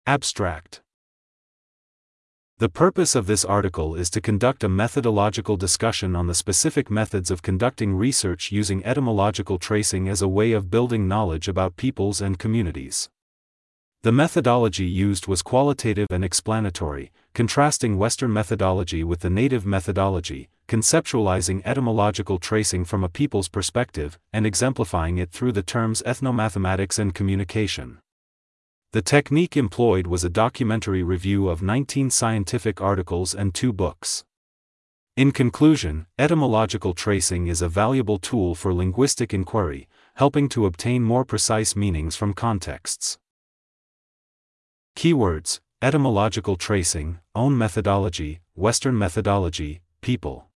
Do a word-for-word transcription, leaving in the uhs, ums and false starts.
Abstract. The purpose of this article is to conduct a methodological discussion on the specific methods of conducting research using etymological tracing as a way of building knowledge about peoples and communities. The methodology used was qualitative and explanatory, contrasting Western methodology with the native methodology, conceptualizing etymological tracing from a people's perspective, and exemplifying it through the terms ethnomathematics and communication. The technique employed was a documentary review of nineteen scientific articles and two books. In conclusion, etymological tracing is a valuable tool for linguistic inquiry, helping to obtain more precise meanings from contexts. Keywords: etymological tracing, own methodology, Western methodology, people.